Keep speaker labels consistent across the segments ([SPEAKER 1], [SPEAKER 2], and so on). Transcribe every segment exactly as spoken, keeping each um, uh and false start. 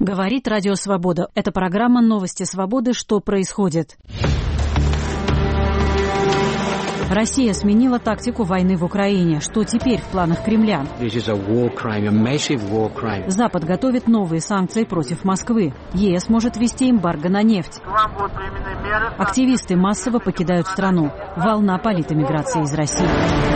[SPEAKER 1] Говорит Радио Свобода. Это программа «Новости Свободы. Что происходит?». Россия сменила тактику войны в Украине. Что теперь в планах Кремля? Запад готовит новые санкции против Москвы. ЕС может ввести эмбарго на нефть. Активисты массово покидают страну. Волна политэмиграции из России.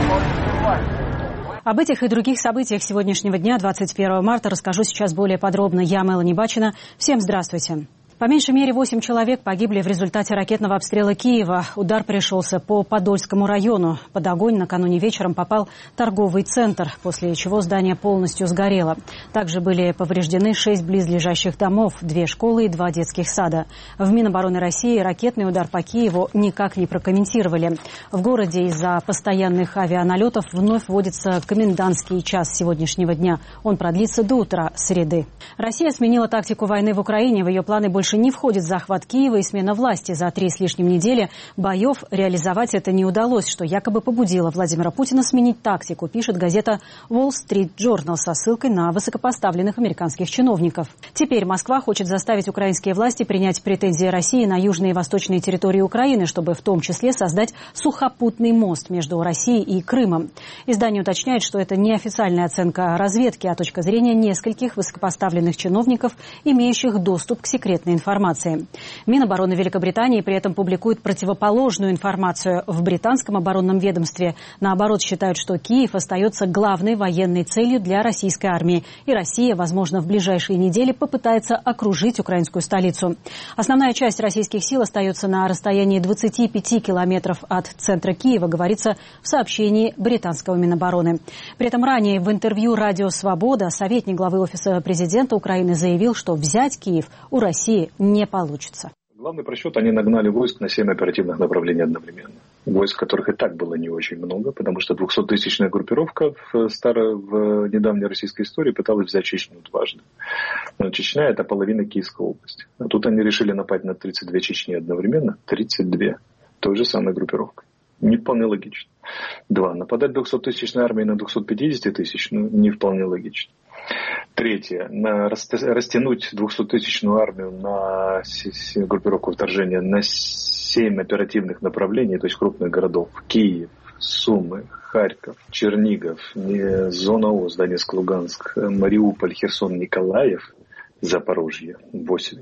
[SPEAKER 1] Об этих и других событиях сегодняшнего дня, двадцать первого марта, расскажу сейчас более подробно. Я Мелани Бачина. Всем здравствуйте. По меньшей мере восемь человек погибли в результате ракетного обстрела Киева. Удар пришелся по Подольскому району. Под огонь накануне вечером попал торговый центр, после чего здание полностью сгорело. Также были повреждены шесть близлежащих домов, две школы и два детских сада. В Минобороны России ракетный удар по Киеву никак не прокомментировали. В городе из-за постоянных авианалетов вновь вводится комендантский час сегодняшнего дня. Он продлится до утра среды. Россия сменила тактику войны в Украине. В ее планы больше не входит захват Киева и смена власти. За три с лишним недели боев реализовать это не удалось, что якобы побудило Владимира Путина сменить тактику, пишет газета Wall Street Journal со ссылкой на высокопоставленных американских чиновников. Теперь Москва хочет заставить украинские власти принять претензии России на южные и восточные территории Украины, чтобы в том числе создать сухопутный мост между Россией и Крымом. Издание уточняет, что это не официальная оценка разведки, а точка зрения нескольких высокопоставленных чиновников, имеющих доступ к секретной информации. Минобороны Великобритании при этом публикует противоположную информацию. В британском оборонном ведомстве, наоборот, считают, что Киев остается главной военной целью для российской армии. И Россия, возможно, в ближайшие недели попытается окружить украинскую столицу. Основная часть российских сил остается на расстоянии двадцати пяти километров от центра Киева, говорится в сообщении британского Минобороны. При этом ранее в интервью «Радио Свобода» советник главы Офиса президента Украины заявил, что взять Киев у России не получится.
[SPEAKER 2] Главный просчет — они нагнали войск на семь оперативных направлений одновременно. Войск, которых и так было не очень много, потому что двухсоттысячная группировка в, старой, в недавней российской истории пыталась взять Чечню дважды. Но Чечня — это половина Киевской области. А тут они решили напасть на тридцать две Чечни одновременно. тридцать две. Той же самой группировкой. Не вполне логично. Два. Нападать двухсоттысячной армией на двухсот пятидесяти тысяч, ну, не вполне логично. Третье. На, растянуть двухсоттысячную армию на группировку вторжения на семь оперативных направлений, то есть крупных городов. Киев, Сумы, Харьков, Чернигов, зона ОС, Донецк, Луганск, Мариуполь, Херсон, Николаев, Запорожье. восемь.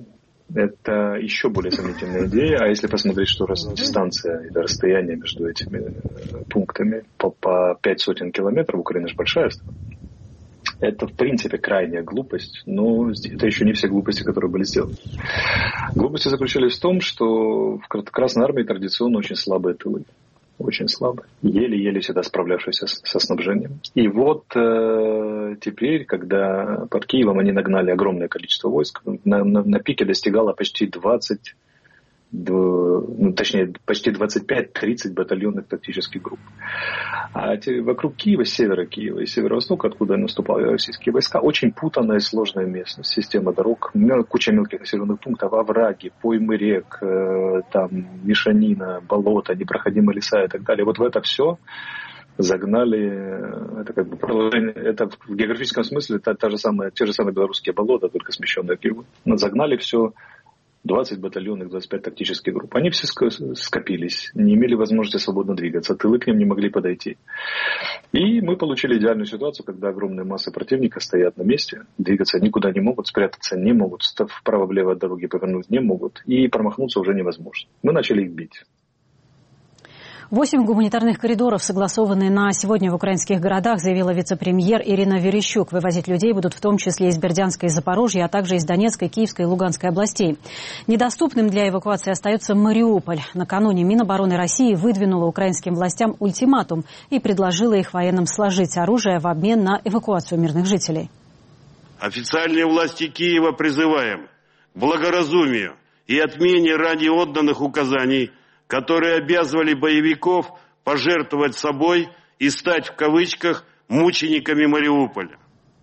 [SPEAKER 2] Это еще более сомнительная идея. А если посмотреть, что раз, дистанция или расстояние между этими пунктами по, по пять сотен километров, Украина же большая страна, это, в принципе, крайняя глупость, но это еще не все глупости, которые были сделаны. Глупости заключались в том, что в Красной армии традиционно очень слабые тылы. Очень слабые. Еле-еле всегда справлявшиеся с, со снабжением. И вот э, теперь, когда под Киевом они нагнали огромное количество войск, на, на, на пике достигало почти двадцать, ну, точнее, почти двадцать пять тридцать батальонных тактических групп. А те, вокруг Киева, с севера Киева и северо-востока, откуда наступали российские войска, очень путанная и сложная местность, система дорог, куча мелких населенных пунктов, овраги, поймы рек, э, там, мешанина, болота, непроходимые леса и так далее. Вот в это все загнали, это как бы продолжение, это в географическом смысле та, та же самая, те же самые белорусские болота, только смещенные к югу. Но загнали все двадцать батальонных, двадцать пять тактических групп. Они все скопились, не имели возможности свободно двигаться, тылы к ним не могли подойти. И мы получили идеальную ситуацию, когда огромные массы противника стоят на месте, двигаться никуда не могут, спрятаться не могут, вправо-влево от дороги повернуть не могут, и промахнуться уже невозможно. Мы начали их бить.
[SPEAKER 1] Восемь гуманитарных коридоров, согласованные на сегодня в украинских городах, заявила вице-премьер Ирина Верещук. Вывозить людей будут в том числе из Бердянска и Запорожья, а также из Донецкой, Киевской и Луганской областей. Недоступным для эвакуации остается Мариуполь. Накануне Минобороны России выдвинула украинским властям ультиматум и предложила их военным сложить оружие в обмен на эвакуацию мирных жителей.
[SPEAKER 3] Официальные власти Киева призываем к благоразумию и отмене ранее отданных указаний, которые обязывали боевиков пожертвовать собой и стать, в кавычках, мучениками Мариуполя.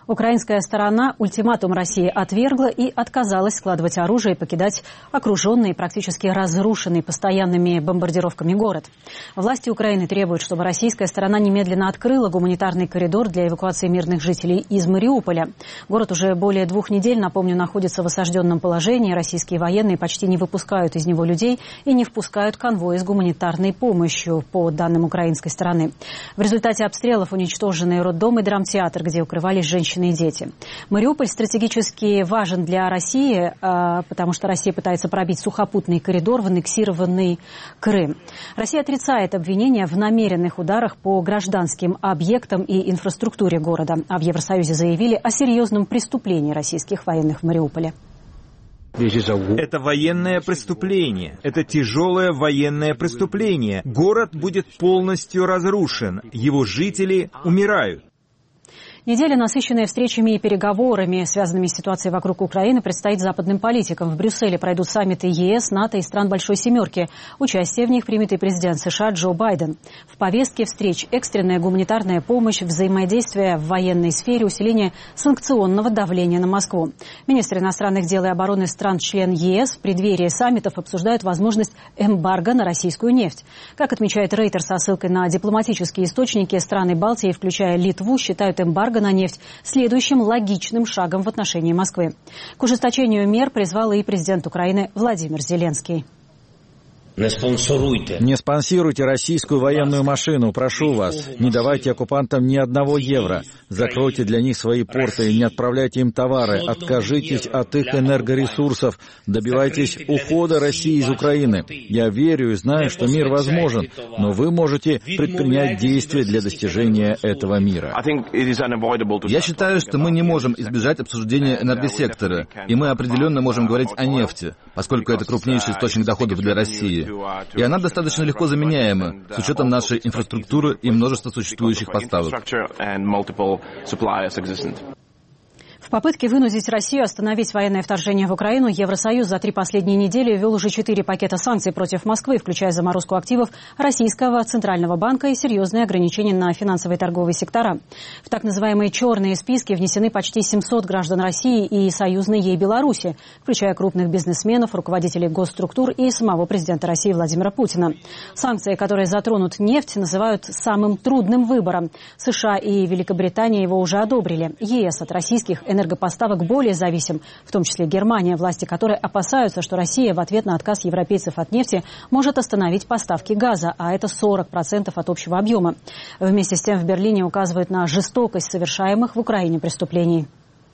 [SPEAKER 1] Украинская сторона ультиматум России отвергла и отказалась складывать оружие и покидать окруженный и практически разрушенный постоянными бомбардировками город. Власти Украины требуют, чтобы российская сторона немедленно открыла гуманитарный коридор для эвакуации мирных жителей из Мариуполя. Город уже более двух недель, напомню, находится в осажденном положении. Российские военные почти не выпускают из него людей и не впускают конвои с гуманитарной помощью, по данным украинской стороны. В результате обстрелов уничтожены роддом и драмтеатр, где укрывались женщины и дети. Мариуполь стратегически важен для России, потому что Россия пытается пробить сухопутный коридор в аннексированный Крым. Россия отрицает обвинения в намеренных ударах по гражданским объектам и инфраструктуре города. А в Евросоюзе заявили о серьезном преступлении российских военных в Мариуполе.
[SPEAKER 4] Это военное преступление. Это тяжелое военное преступление. Город будет полностью разрушен. Его жители умирают.
[SPEAKER 1] Неделя, насыщенная встречами и переговорами, связанными с ситуацией вокруг Украины, предстоит западным политикам. В Брюсселе пройдут саммиты ЕС, НАТО и стран Большой Семерки. Участие в них примет и президент США Джо Байден. В повестке встреч экстренная гуманитарная помощь, взаимодействие в военной сфере, усиление санкционного давления на Москву. Министры иностранных дел и обороны стран-член ЕС в преддверии саммитов обсуждают возможность эмбарго на российскую нефть. Как отмечает Рейтер со ссылкой на дипломатические источники, страны Балтии, включая Литву, считают эмбарго на нефть следующим логичным шагом в отношении Москвы. К ужесточению мер призвал и президент Украины Владимир Зеленский.
[SPEAKER 5] Не спонсируйте российскую военную машину, прошу вас. Не давайте оккупантам ни одного евро. Закройте для них свои порты и не отправляйте им товары. Откажитесь от их энергоресурсов. Добивайтесь ухода России из Украины. Я верю и знаю, что мир возможен, но вы можете предпринять действия для достижения этого мира.
[SPEAKER 6] Я считаю, что мы не можем избежать обсуждения энергосектора, и мы определенно можем говорить о нефти, поскольку это крупнейший источник доходов для России. И она достаточно легко заменяема, с учетом нашей инфраструктуры и множества существующих поставок.
[SPEAKER 1] В попытке вынудить Россию остановить военное вторжение в Украину, Евросоюз за три последние недели ввел уже четыре пакета санкций против Москвы, включая заморозку активов Российского Центрального банка и серьезные ограничения на финансовые и торговые сектора. В так называемые черные списки внесены почти семьсот граждан России и союзной ей Беларуси, включая крупных бизнесменов, руководителей госструктур и самого президента России Владимира Путина. Санкции, которые затронут нефть, называют самым трудным выбором. США и Великобритания его уже одобрили. ЕС от российских энергетических энергопоставок более зависим, в том числе Германия, власти которой опасаются, что Россия в ответ на отказ европейцев от нефти может остановить поставки газа, а это сорок процентов от общего объема. Вместе с тем в Берлине указывают на жестокость совершаемых в Украине преступлений.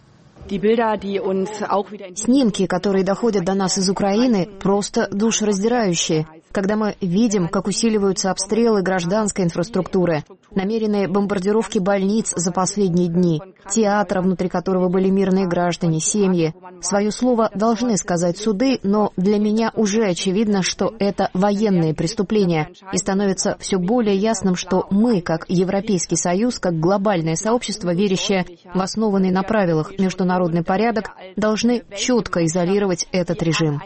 [SPEAKER 7] Снимки, которые доходят до нас из Украины, просто душераздирающие. Когда мы видим, как усиливаются обстрелы гражданской инфраструктуры, намеренные бомбардировки больниц за последние дни, театра, внутри которого были мирные граждане, семьи. Свое слово должны сказать суды, но для меня уже очевидно, что это военные преступления. И становится все более ясным, что мы, как Европейский Союз, как глобальное сообщество, верящее в основанный на правилах международный порядок, должны четко изолировать этот режим.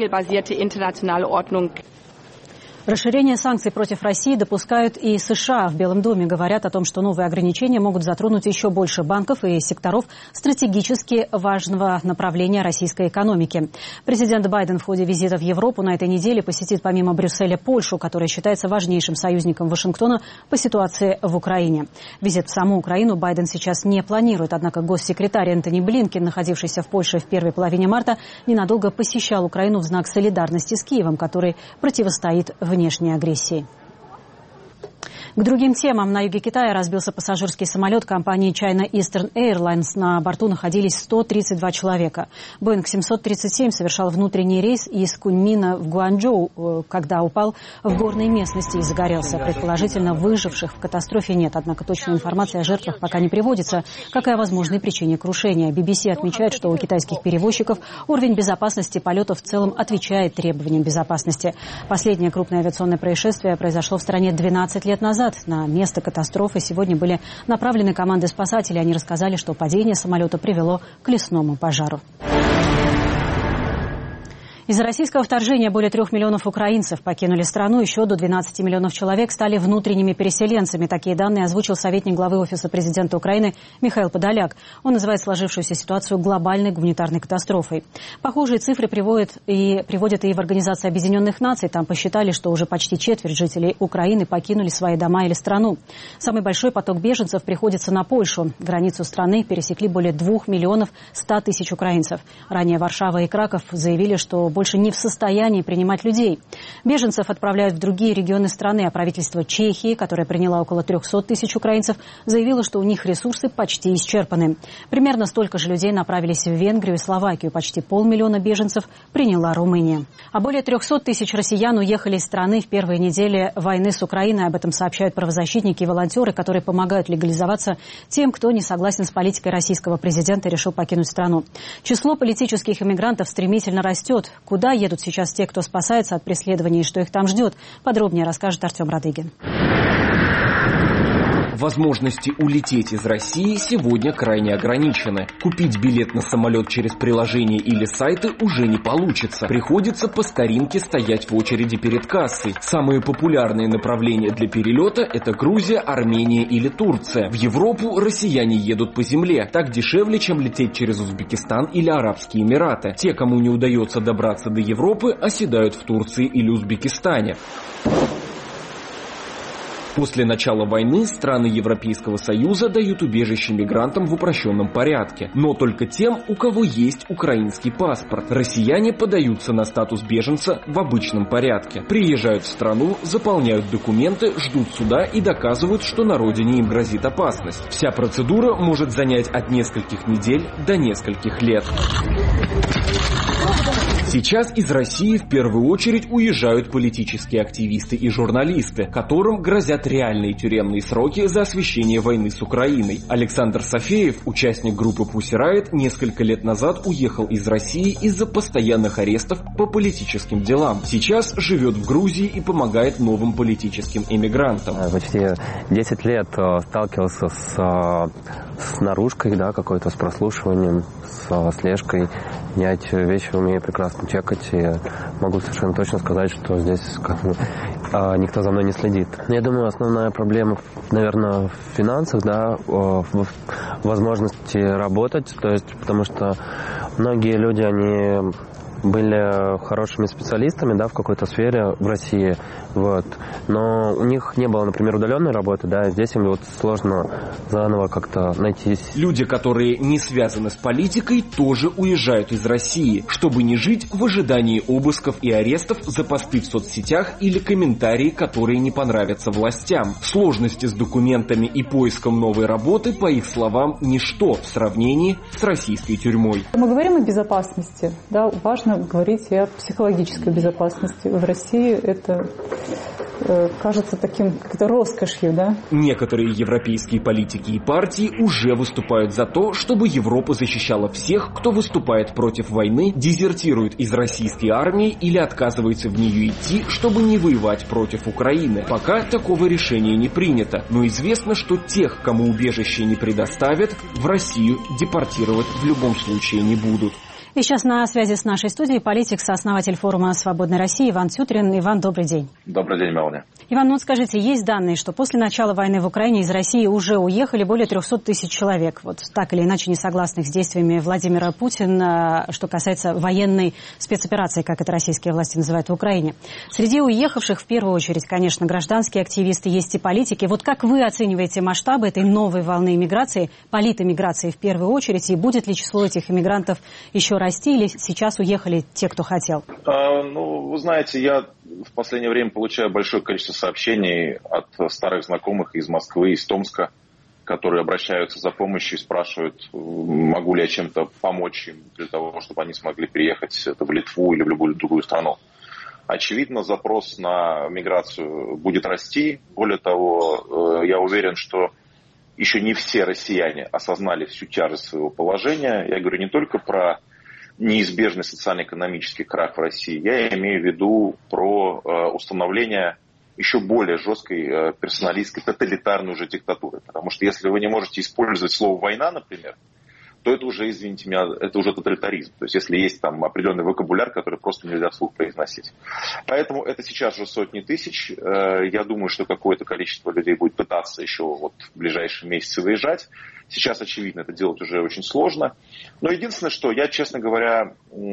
[SPEAKER 1] Расширение санкций против России допускают и США. В Белом доме говорят о том, что новые ограничения могут затронуть еще больше банков и секторов стратегически важного направления российской экономики. Президент Байден в ходе визита в Европу на этой неделе посетит помимо Брюсселя Польшу, которая считается важнейшим союзником Вашингтона по ситуации в Украине. Визит в саму Украину Байден сейчас не планирует, однако госсекретарь Энтони Блинкен, находившийся в Польше в первой половине марта, ненадолго посещал Украину в знак солидарности с Киевом, который противостоит в внешней агрессии. К другим темам. На юге Китая разбился пассажирский самолет компании China Eastern Airlines. На борту находились сто тридцать два человека. Боинг семьсот тридцать семь совершал внутренний рейс из Куньмина в Гуанчжоу, когда упал в горной местности и загорелся. Предположительно, выживших в катастрофе нет. Однако точная информация о жертвах пока не приводится, как и о возможной причине крушения. би би си отмечает, что у китайских перевозчиков уровень безопасности полетов в целом отвечает требованиям безопасности. Последнее крупное авиационное происшествие произошло в стране двенадцать лет назад. На место катастрофы сегодня были направлены команды спасателей. Они рассказали, что падение самолета привело к лесному пожару. Из-за российского вторжения более трех миллионов украинцев покинули страну. Еще до двенадцати миллионов человек стали внутренними переселенцами. Такие данные озвучил советник главы Офиса президента Украины Михаил Подоляк. Он называет сложившуюся ситуацию глобальной гуманитарной катастрофой. Похожие цифры приводят и, приводят и в Организацию Объединенных Наций. Там посчитали, что уже почти четверть жителей Украины покинули свои дома или страну. Самый большой поток беженцев приходится на Польшу. Границу страны пересекли более двух миллионов ста тысяч украинцев. Ранее Варшава и Краков заявили, что больше не в состоянии принимать людей. Беженцев отправляют в другие регионы страны, а правительство Чехии, которое приняло около трехсот тысяч украинцев, заявило, что у них ресурсы почти исчерпаны. Примерно столько же людей направились в Венгрию и Словакию. Почти полмиллиона беженцев приняла Румыния. А более трехсот тысяч россиян уехали из страны в первые недели войны с Украиной. Об этом сообщают правозащитники и волонтеры, которые помогают легализоваться тем, кто не согласен с политикой российского президента и решил покинуть страну. Число политических иммигрантов стремительно растет. Куда едут сейчас те, кто спасается от преследования и что их там ждет? Подробнее расскажет Артем Радыгин.
[SPEAKER 8] Возможности улететь из России сегодня крайне ограничены. Купить билет на самолет через приложение или сайты уже не получится. Приходится по старинке стоять в очереди перед кассой. Самые популярные направления для перелета – это Грузия, Армения или Турция. В Европу россияне едут по земле. Так дешевле, чем лететь через Узбекистан или Арабские Эмираты. Те, кому не удается добраться до Европы, оседают в Турции или Узбекистане. После начала войны страны Европейского Союза дают убежище мигрантам в упрощенном порядке. Но только тем, у кого есть украинский паспорт. Россияне подаются на статус беженца в обычном порядке. Приезжают в страну, заполняют документы, ждут суда и доказывают, что на родине им грозит опасность. Вся процедура может занять от нескольких недель до нескольких лет. Сейчас из России в первую очередь уезжают политические активисты и журналисты, которым грозят реальные тюремные сроки за освещение войны с Украиной. Александр Софеев, участник группы Pussy Riot, несколько лет назад уехал из России из-за постоянных арестов по политическим делам. Сейчас живет в Грузии и помогает новым политическим эмигрантам.
[SPEAKER 9] Почти десять лет сталкивался с, с наружкой, да, какой-то, с прослушиванием, с слежкой. Я эти вещи умею прекрасно чекать, и могу совершенно точно сказать, что здесь как бы, а, никто за мной не следит. Я думаю, основная проблема, наверное, в финансах, да, в возможности работать, то есть, потому что многие люди, они были хорошими специалистами, да, в какой-то сфере в России, вот, но у них не было, например, удаленной работы, да, здесь им вот сложно заново как-то найтись.
[SPEAKER 8] Люди, которые не связаны с политикой, тоже уезжают из России, чтобы не жить в ожидании обысков и арестов за посты в соцсетях или комментарии, которые не понравятся властям. Сложности с документами и поиском новой работы, по их словам, ничто в сравнении с российской тюрьмой.
[SPEAKER 10] Мы говорим о безопасности, да, важно говорить и о психологической безопасности. В России это э, кажется таким как-то роскошью, да?
[SPEAKER 8] Некоторые европейские политики и партии уже выступают за то, чтобы Европа защищала всех, кто выступает против войны, дезертирует из российской армии или отказывается в нее идти, чтобы не воевать против Украины. Пока такого решения не принято, но известно, что тех, кому убежище не предоставят, в Россию депортировать в любом случае не будут.
[SPEAKER 1] И сейчас на связи с нашей студией политик, сооснователь форума «Свободной России» Иван Тютрин. Иван, добрый день.
[SPEAKER 2] Добрый день, Мелани.
[SPEAKER 1] Иван, ну вот скажите, есть данные, что после начала войны в Украине из России уже уехали более трехсот тысяч человек, вот так или иначе не согласных с действиями Владимира Путина, что касается военной спецоперации, как это российские власти называют в Украине. Среди уехавших в первую очередь, конечно, гражданские активисты, есть и политики. Вот как вы оцениваете масштабы этой новой волны иммиграции, политэмиграции в первую очередь, и будет ли число этих иммигрантов еще расти, или сейчас уехали те, кто хотел?
[SPEAKER 11] А, ну, вы знаете, я в последнее время получаю большое количество сообщений от старых знакомых из Москвы, из Томска, которые обращаются за помощью и спрашивают, могу ли я чем-то помочь им для того, чтобы они смогли переехать в Литву или в любую другую страну. Очевидно, запрос на миграцию будет расти. Более того, я уверен, что еще не все россияне осознали всю тяжесть своего положения. Я говорю не только про неизбежный социально-экономический крах в России. Я имею в виду про э, установление еще более жесткой э, персоналистской, тоталитарной уже диктатуры. Потому что если вы не можете использовать слово «война», например, то это уже, извините меня, это уже тоталитаризм. То есть если есть там определенный вокабуляр, который просто нельзя вслух произносить. Поэтому это сейчас же сотни тысяч. Я думаю, что какое-то количество людей будет пытаться еще вот в ближайшие месяцы выезжать. Сейчас, очевидно, это делать уже очень сложно. Но единственное, что я, честно говоря,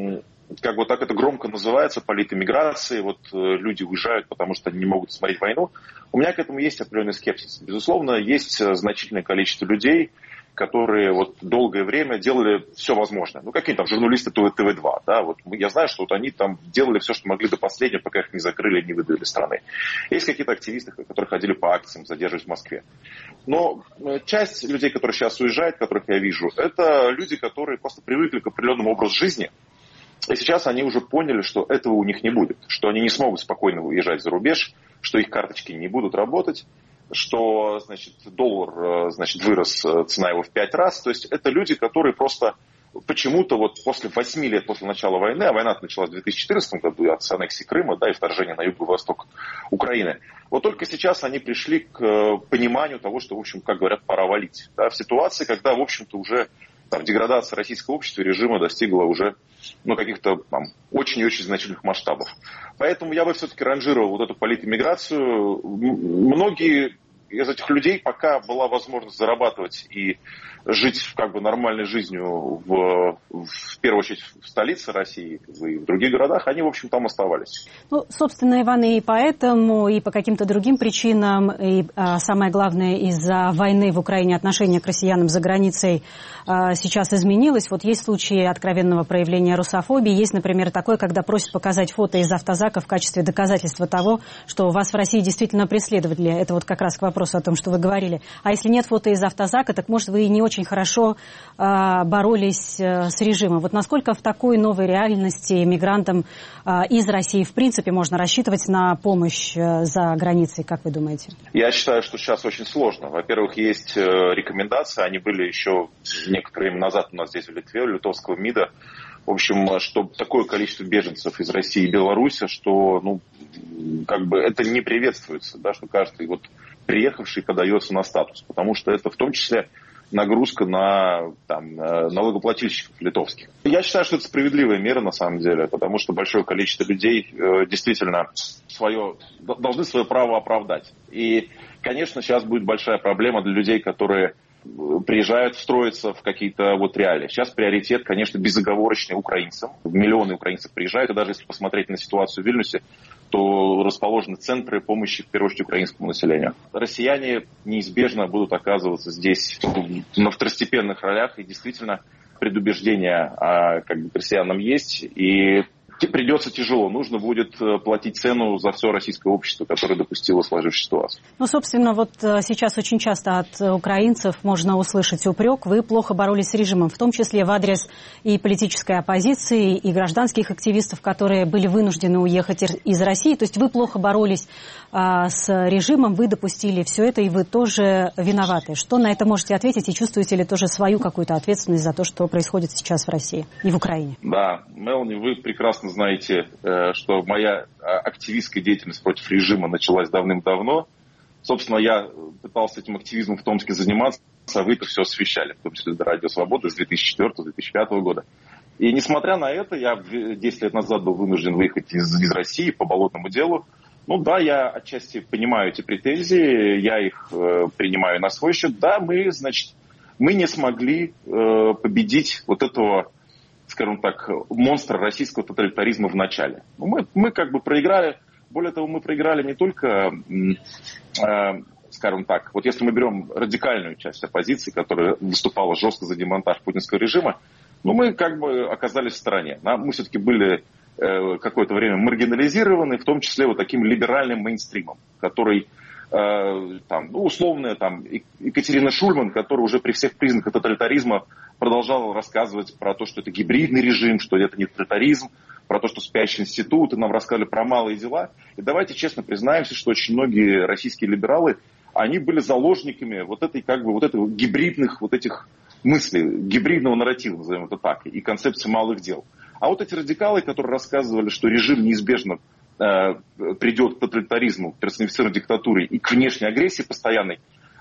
[SPEAKER 11] как вот так это громко называется, политэмиграции, вот люди уезжают, потому что они не могут смотреть войну. У меня к этому есть определенный скепсис. Безусловно, есть значительное количество людей, которые вот долгое время делали все возможное. Ну, какие там журналисты тэ вэ два, да, вот я знаю, что вот они там делали все, что могли до последнего, пока их не закрыли, не выдали страны. Есть какие-то активисты, которые ходили по акциям, задерживались в Москве. Но часть людей, которые сейчас уезжают, которых я вижу, это люди, которые просто привыкли к определенному образу жизни, и сейчас они уже поняли, что этого у них не будет, что они не смогут спокойно уезжать за рубеж, что их карточки не будут работать, что, значит, доллар, значит, вырос, цена его в пять раз. То есть это люди, которые просто почему-то вот после восьми лет после начала войны, а война началась в две тысячи четырнадцатом году от аннексии Крыма, да, и вторжения на юго-восток Украины, вот только сейчас они пришли к пониманию того, что, в общем, как говорят, пора валить. Да, в ситуации, когда, в общем-то, уже там, деградация российского общества и режима достигла уже ну, каких-то там, очень и очень значительных масштабов. Поэтому я бы все-таки ранжировал вот эту политэмиграцию. Многие из этих людей, пока была возможность зарабатывать и жить как бы нормальной жизнью в, в первую очередь в столице России и в других городах, они, в общем, там оставались.
[SPEAKER 1] Ну, собственно, Иван, и поэтому, и по каким-то другим причинам, и а, самое главное, из-за войны в Украине отношение к россиянам за границей а, сейчас изменилось. Вот есть случаи откровенного проявления русофобии. Есть, например, такое, когда просят показать фото из автозака в качестве доказательства того, что вас в России действительно преследовали. Это вот как раз к вопросу о том, что вы говорили. А если нет фото из автозака, так, может, вы и не очень очень хорошо э, боролись э, с режимом. Вот насколько в такой новой реальности мигрантам э, из России в принципе можно рассчитывать на помощь э, за границей, как вы думаете?
[SPEAKER 11] Я считаю, что сейчас очень сложно. Во-первых, есть э, рекомендации, они были еще некоторое время назад у нас здесь в Литве, у литовского МИДа. В общем, что такое количество беженцев из России и Беларуси, что ну, как бы это не приветствуется, да, что каждый вот приехавший подается на статус, потому что это в том числе нагрузка на там, налогоплательщиков литовских. Я считаю, что это справедливая мера на самом деле, потому что большое количество людей э, действительно свое, должны свое право оправдать. И, конечно, сейчас будет большая проблема для людей, которые приезжают встроиться в какие-то вот реалии. Сейчас приоритет, конечно, безоговорочный украинцам. Миллионы украинцев приезжают, и даже если посмотреть на ситуацию в Вильнюсе, то расположены центры помощи, в первую очередь, украинскому населению. Россияне неизбежно будут оказываться здесь на второстепенных ролях, и действительно предубеждения а, как бы, к россиянам есть, и придется тяжело. Нужно будет платить цену за все российское общество, которое допустило сложившуюся ситуацию.
[SPEAKER 1] Ну, собственно, вот сейчас очень часто от украинцев можно услышать упрек. Вы плохо боролись с режимом, в том числе в адрес и политической оппозиции, и гражданских активистов, которые были вынуждены уехать из России. То есть вы плохо боролись а, с режимом, вы допустили все это, и вы тоже виноваты. Что на это можете ответить? И чувствуете ли тоже свою какую-то ответственность за то, что происходит сейчас в России и в Украине?
[SPEAKER 11] Да, Мелани, вы прекрасно знаете, что моя активистская деятельность против режима началась давным-давно. Собственно, я пытался этим активизмом в Томске заниматься, а вы это все освещали, в том числе до Радио Свободы с две тысячи четвёртого — две тысячи пятого года. И несмотря на это, я десять лет назад был вынужден выехать из, из России по болотному делу. Ну да, я отчасти понимаю эти претензии, я их э, принимаю на свой счет. Да, мы, значит, мы не смогли э, победить вот этого, скажем так, монстра российского тоталитаризма в начале. Мы, мы как бы проиграли, более того, мы проиграли не только, э, скажем так, вот если мы берем радикальную часть оппозиции, которая выступала жестко за демонтаж путинского режима, ну мы как бы оказались в стороне. Мы все-таки были э, какое-то время маргинализированы, в том числе вот таким либеральным мейнстримом, который э, там, ну, условная там, Екатерина Шульман, которая уже при всех признаках тоталитаризма продолжала рассказывать про то, что это гибридный режим, что это не тоталитаризм, про то, что спящие институты, нам рассказали про малые дела. И давайте честно признаемся, что очень многие российские либералы, они были заложниками вот этой, как бы, вот этого гибридных вот этих мыслей, гибридного нарратива, назовем это так, и концепции малых дел. А вот эти радикалы, которые рассказывали, что режим неизбежно э, придет к тоталитаризму, к персонифицированной диктатуре и к внешней агрессии постоянной,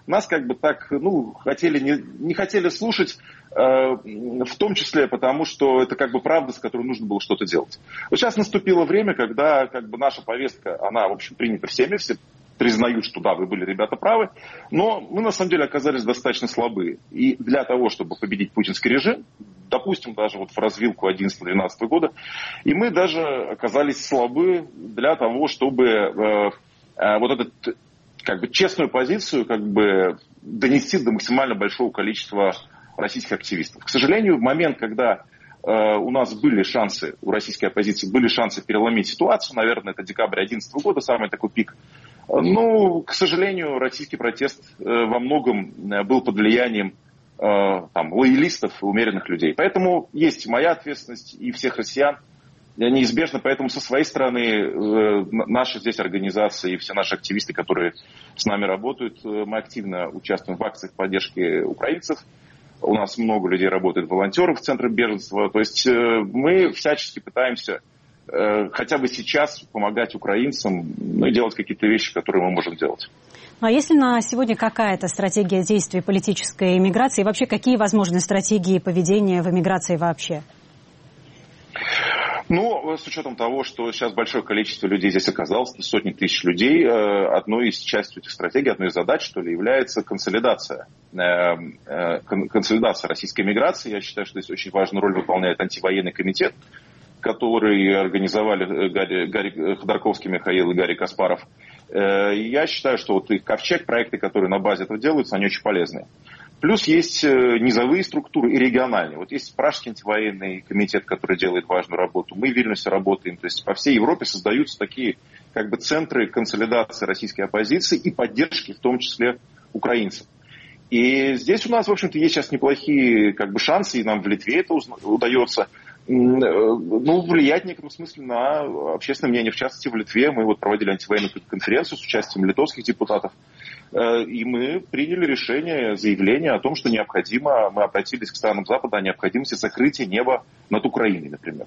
[SPEAKER 11] нас как бы так, ну, хотели, не, не хотели слушать, э, в том числе потому, что это как бы правда, с которой нужно было что-то делать. Вот сейчас наступило время, когда как бы наша повестка, она, в общем, принята всеми, все признают, что да, вы были, ребята, правы, но мы на самом деле оказались достаточно слабы. И для того, чтобы победить путинский режим, допустим, даже вот в развилку одиннадцатого-двенадцатого года, и мы даже оказались слабы для того, чтобы э, э, вот эту как бы честную позицию как бы донести до максимально большого количества российских активистов. К сожалению, в момент, когда э, у нас были шансы, у российской оппозиции были шансы переломить ситуацию, наверное, это декабрь две тысячи одиннадцатого года, самый такой пик. Ну, к сожалению, российский протест э, во многом э, был под влиянием э, там, лоялистов и умеренных людей. Поэтому есть моя ответственность и всех россиян неизбежно. Поэтому со своей стороны э, наши здесь организации и все наши активисты, которые с нами работают, э, мы активно участвуем в акциях поддержки украинцев. У нас много людей работает, волонтеров в Центре беженства. То есть э, мы всячески пытаемся хотя бы сейчас помогать украинцам, ну, и делать какие-то вещи, которые мы можем делать.
[SPEAKER 1] Ну, а есть ли на сегодня какая-то стратегия действий политической эмиграции? И вообще, какие возможны стратегии поведения в эмиграции вообще?
[SPEAKER 11] Ну, с учетом того, что сейчас большое количество людей здесь оказалось, сотни тысяч людей, одной из частью этих стратегий, одной из задач, что ли, является консолидация. Консолидация российской эмиграции. Я считаю, что здесь очень важную роль выполняет антивоенный комитет, который организовали Гарри, Гарри Ходорковский, Михаил и Гарри Каспаров. Я считаю, что вот их ковчег, проекты, которые на базе этого делаются, они очень полезны. Плюс есть низовые структуры и региональные. Вот есть Пражский антивоенный комитет, который делает важную работу. Мы в Вильнюсе работаем. То есть по всей Европе создаются такие как бы центры консолидации российской оппозиции и поддержки, в том числе украинцев. И здесь у нас, в общем-то, есть сейчас неплохие как бы шансы, и нам в Литве это удается. Ну, влиять в некотором смысле на общественное мнение. В частности, в Литве мы вот проводили антивоенную конференцию с участием литовских депутатов, и мы приняли решение, заявление о том, что необходимо, мы обратились к странам Запада о необходимости закрытия неба над Украиной, например.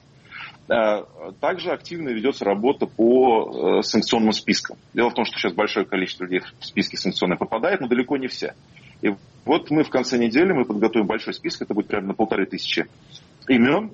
[SPEAKER 11] Также активно ведется работа по санкционным спискам. Дело в том, что сейчас большое количество людей в списки санкционные попадает, но далеко не все. И вот мы в конце недели мы подготовим большой список, это будет примерно полторы тысячи имен.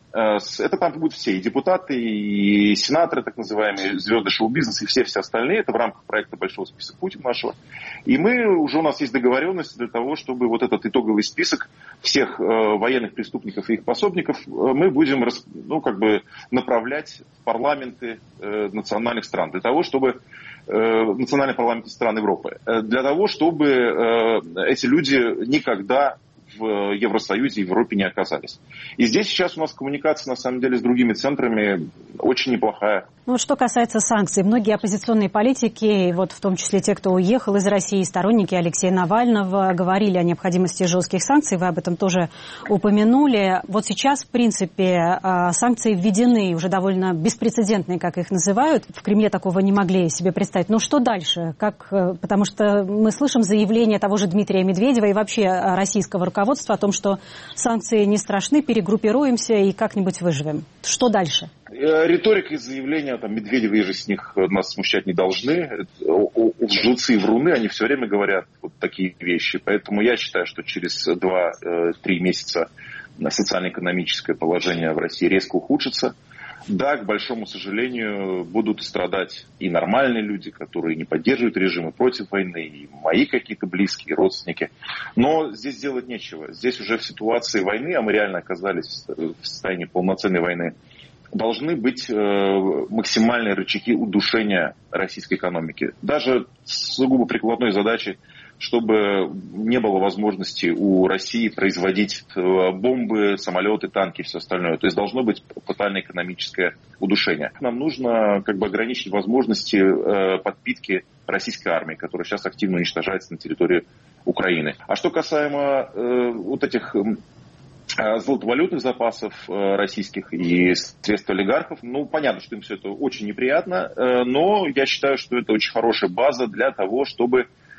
[SPEAKER 11] Это там будут все, и депутаты, и сенаторы, так называемые, звезды шоу-бизнеса, и все-все остальные. Это в рамках проекта «Большого списка Путина» нашего. И мы, уже у нас есть договоренность для того, чтобы вот этот итоговый список всех э, военных преступников и их пособников э, мы будем, ну, как бы направлять в парламенты э, национальных стран. Для того, чтобы э, национальные парламенты стран Европы. Э, для того, чтобы э, эти люди никогда в Евросоюзе и в Европе не оказались. И здесь сейчас у нас коммуникация, на самом деле, с другими центрами очень неплохая.
[SPEAKER 1] Ну, вот что касается санкций, многие оппозиционные политики, вот в том числе те, кто уехал из России, сторонники Алексея Навального, говорили о необходимости жестких санкций, вы об этом тоже упомянули. Вот сейчас, в принципе, санкции введены, уже довольно беспрецедентные, как их называют. В Кремле такого не могли себе представить. Но что дальше? Как, потому что мы слышим заявление того же Дмитрия Медведева и вообще российского руководства о том, что санкции не страшны, перегруппируемся и как-нибудь выживем. Что дальше?
[SPEAKER 11] Риторика и заявления там, Медведева и же с них нас смущать не должны. Лжецы и вруны, они все время говорят вот такие вещи. Поэтому я считаю, что через два-три месяца социально-экономическое положение в России резко ухудшится. Да, к большому сожалению, будут страдать и нормальные люди, которые не поддерживают режим и против войны, и мои какие-то близкие, родственники. Но здесь делать нечего. Здесь уже в ситуации войны, а мы реально оказались в состоянии полноценной войны, должны быть э, максимальные рычаги удушения российской экономики. Даже с сугубо прикладной задачей, чтобы не было возможности у России производить бомбы, самолеты, танки и все остальное. То есть должно быть тотальное экономическое удушение. Нам нужно как бы ограничить возможности э, подпитки российской армии, которая сейчас активно уничтожается на территории Украины. А что касаемо э, вот этих золотовалютных запасов российских и средств олигархов. Ну, понятно, что им все это очень неприятно, но я считаю, что это очень хорошая база для того, чтобы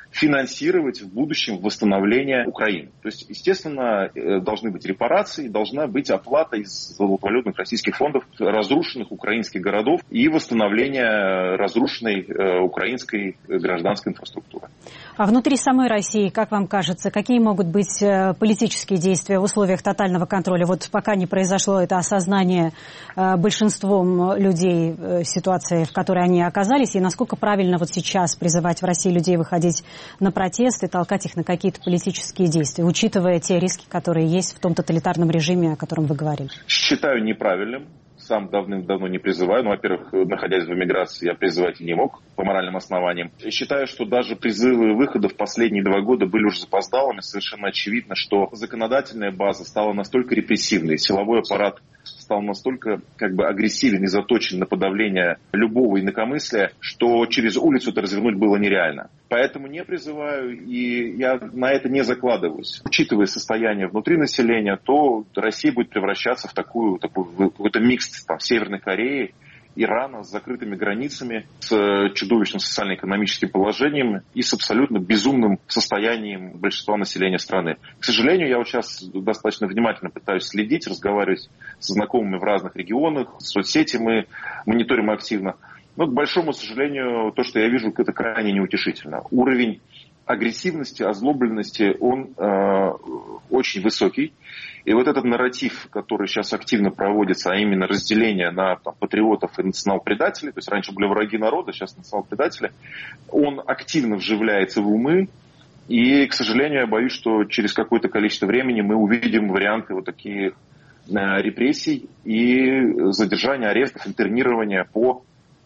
[SPEAKER 11] финансировать в будущем восстановление Украины. То есть, естественно, должны быть репарации, должна быть оплата из золотовалютных российских фондов разрушенных украинских городов и восстановление разрушенной э, украинской гражданской инфраструктуры.
[SPEAKER 1] А внутри самой России, как вам кажется, какие могут быть э, политические действия в условиях тотального контроля? Вот пока не произошло это осознание э, большинством людей э, ситуации, в которой они оказались, и насколько правильно вот сейчас призывать в России людей выходить на протесты, толкать их на какие-то политические действия, учитывая те риски, которые есть в том тоталитарном режиме, о котором вы говорили?
[SPEAKER 11] Считаю неправильным. Сам давным-давно не призываю. Ну, во-первых, находясь в эмиграции, я призывать и не мог по моральным основаниям. Я считаю, что даже призывы выхода в последние два года были уже запоздалыми. Совершенно очевидно, что законодательная база стала настолько репрессивной, силовой аппарат стал настолько как бы агрессивен и заточен на подавление любого инакомыслия, что через улицу это развернуть было нереально. Поэтому не призываю, и я на это не закладываюсь. Учитывая состояние внутри населения, то Россия будет превращаться в такую, такую какой-то микс там, Северной Кореи, Ирана с закрытыми границами, с чудовищным социально-экономическим положением и с абсолютно безумным состоянием большинства населения страны. К сожалению, я вот сейчас достаточно внимательно пытаюсь следить, разговаривать со знакомыми в разных регионах, в соцсети мы мониторим активно. Но, к большому сожалению, то, что я вижу, это крайне неутешительно. Уровень агрессивности, озлобленности, он э, очень высокий. И вот этот нарратив, который сейчас активно проводится, а именно разделение на там, патриотов и национал-предателей, то есть раньше были враги народа, сейчас национал-предатели, он активно вживляется в умы. И, к сожалению, я боюсь, что через какое-то количество времени мы увидим варианты вот таких э, репрессий и задержания, арестов, интернирования по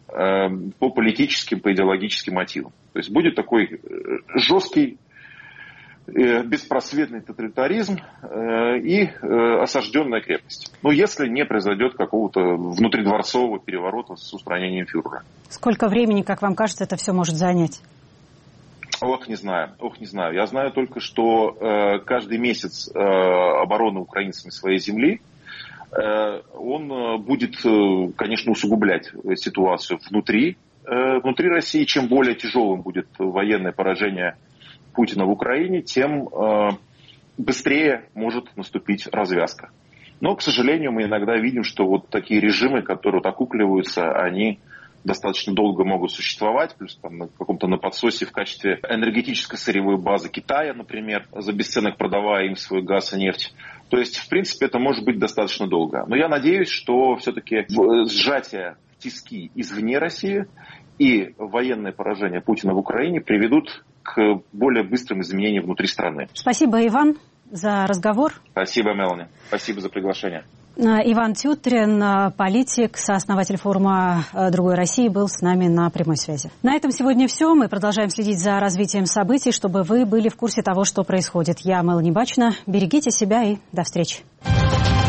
[SPEAKER 11] по политическим, по идеологическим мотивам. То есть будет такой жесткий, беспросветный тоталитаризм и осажденная крепость. Но если не произойдет какого-то внутридворцового переворота с устранением фюрера.
[SPEAKER 1] Сколько времени, как вам кажется, это все может занять?
[SPEAKER 11] Ох, не знаю, ох, не знаю. Я знаю только, что каждый месяц обороны украинцами своей земли он будет, конечно, усугублять ситуацию внутри, внутри России. Чем более тяжелым будет военное поражение Путина в Украине, тем быстрее может наступить развязка. Но, к сожалению, мы иногда видим, что вот такие режимы, которые вот окукливаются, они достаточно долго могут существовать, плюс там на каком-то на подсосе в качестве энергетической сырьевой базы Китая, например, за бесценок продавая им свой газ и нефть. То есть, в принципе, это может быть достаточно долго. Но я надеюсь, что все-таки сжатие в тиски извне России и военное поражение Путина в Украине приведут к более быстрым изменениям внутри страны.
[SPEAKER 1] Спасибо, Иван, за разговор.
[SPEAKER 11] Спасибо, Мелани. Спасибо за приглашение.
[SPEAKER 1] Иван Тютрин, политик, сооснователь форума «Другой России», был с нами на прямой связи. На этом сегодня все. Мы продолжаем следить за развитием событий, чтобы вы были в курсе того, что происходит. Я Мелани Бачина. Берегите себя и до встречи.